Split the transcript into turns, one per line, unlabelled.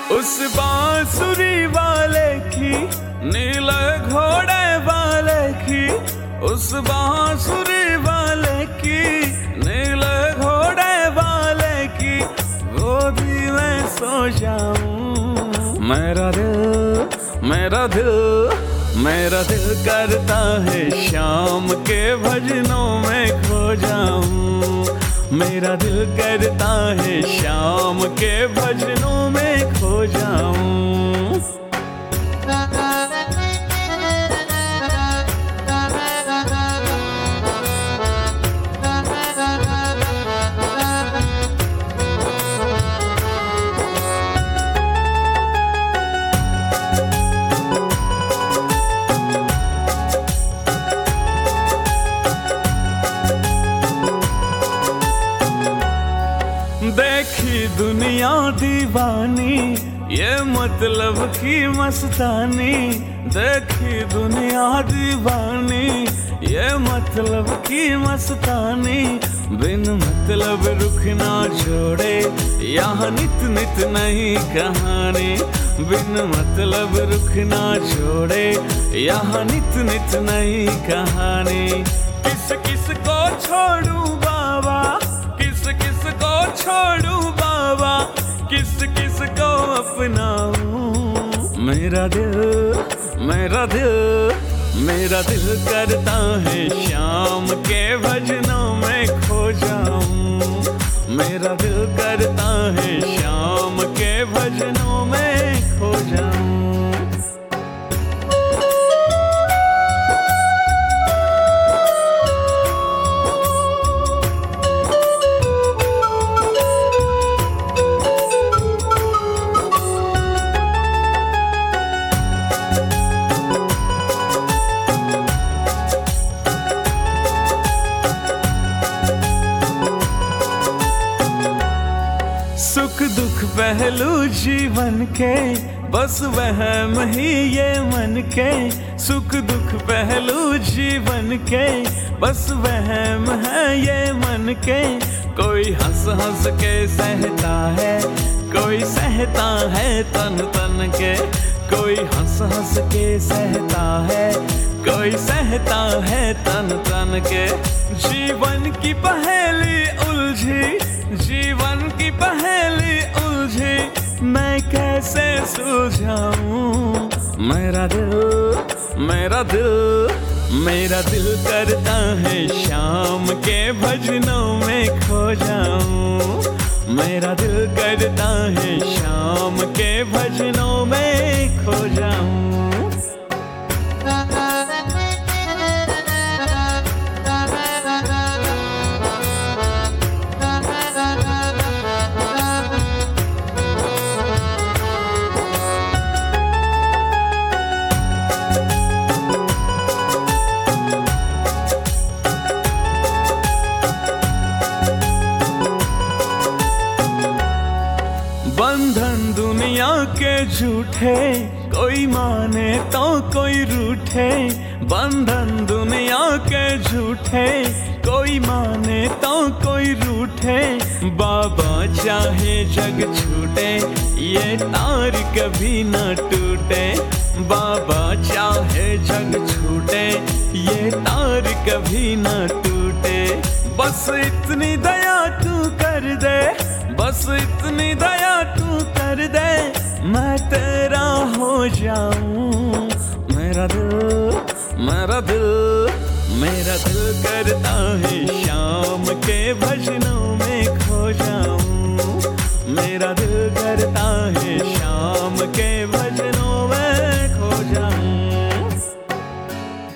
उस बांसुरी वाले की, नीले घोड़े वाले की, उस बांसुरी वाले की, नीले घोड़े वाले की, वो भी मैं सो जाऊं। मेरा दिल, मेरा दिल, मेरा दिल करता है शाम के भजनों में खो जाऊं। मेरा दिल करता है शाम के भजनों में खो जाऊं। देखी दुनिया दीवानी, ये मतलब की मस्तानी। देखी दुनिया दीवानी, ये मतलब की मस्तानी। बिन मतलब रुख ना छोड़े, यहाँ नित नित नई कहानी। बिन मतलब रुख ना छोड़े, यहाँ नित नित नई कहानी। किस किस को छोड़ूं बाबा, किस किस को छोड़ूं बाबा, किस किस को अपनाऊं। मेरा दिल, मेरा दिल, मेरा दिल करता है शाम के भजनों में खो जाऊं। मेरा दिल करता है शाम के भजनों में खो जाऊं। सुख दुख पहलू जीवन के, बस वहम ही ये मन के। सुख दुख पहलू जीवन के, बस वहम है ये मन के। कोई हंस हंस के सहता है, कोई सहता है तन तन के। कोई हंस हंस के सहता है, कोई सहता है तन तन के। जीवन की पहेली उलझी, जीवन की पहेली उलझी, मैं कैसे सुलझाऊं। मेरा दिल, मेरा दिल, मेरा दिल करता है शाम के भजनों में खो जाऊं। मेरा दिल करता है शाम के भजनों में खो जाऊं। बंधन दुनिया के झूठे, कोई माने तो कोई रूठे। बंधन दुनिया के झूठे, कोई माने तो कोई रूठे। बाबा चाहे जग छूटे, ये तार कभी न टूटे। बाबा चाहे जग छूटे, ये तार कभी न टूटे। बस इतनी दया तू कर दे, बस इतनी दया तू कर दे, मैं तेरा हो जाऊं। मेरा दिल, मेरा दिल, मेरा दिल करता है शाम के भजनों में खो